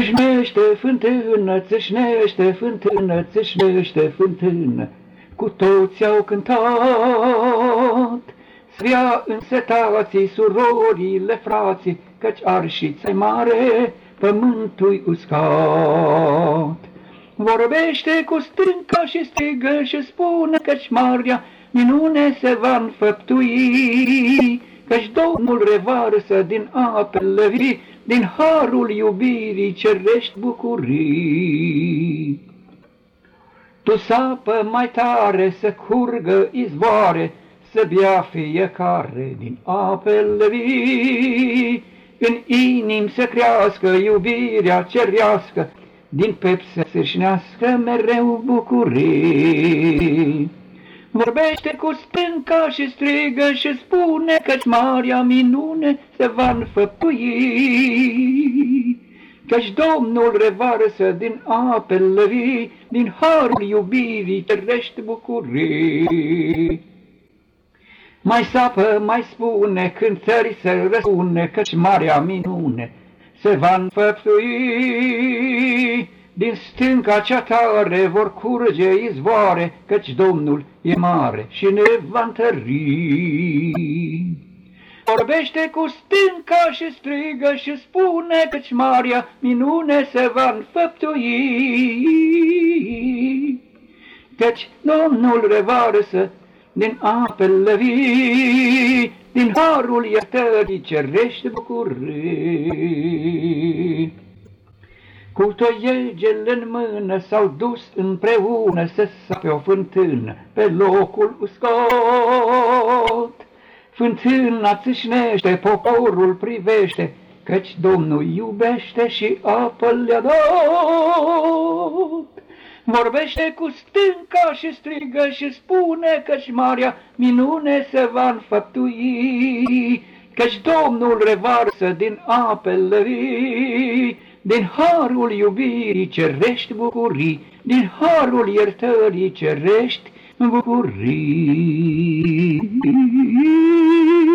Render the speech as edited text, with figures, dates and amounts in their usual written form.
Țâșnește fântână, țâșnește fântână, țâșnește fântână, cu toți au cântat. Svia însetații, surorile, frații, căci arșița-i mare, pământul-i uscat. Vorbește cu stânca și strigă și spune căci marea minune se va înfăptui, căci Domnul revarsă din apele vii, din harul iubirii cerești bucurii. Tu sapă mai tare să curgă izvoare, să bea fiecare din apele vii, în inim să crească iubirea cerească, din pept să sâșnească mereu bucurii. Vorbește cu stânca și strigă și spune căci marea minune se va înfăptui, căci Domnul revarsă din apele vii, din harul iubirii cerești bucurii. Mai sapă, mai spune, cântări să răsune, căci marea minune se va înfăptui. Din stânca cea tare vor curge izvoare, căci Domnul e mare și ne va întări. Vorbește cu stânca și strigă și spune căci marea minune se va înfăptui, căci Domnul revarsă din apele vii, din harul iertării cerești bucurii. Cu toiegele în mână s-au dus împreună să sape o fântână pe locul uscat. Fântâna țâșnește, poporul privește, căci Domnul iubește și apă le-a dat. Vorbește cu stânca și strigă și spune căci marea minune se va înfăptui, căci Domnul revarsă din apele vii, din harul iubirii cerești bucurii, din harul iertării cerești bucurii.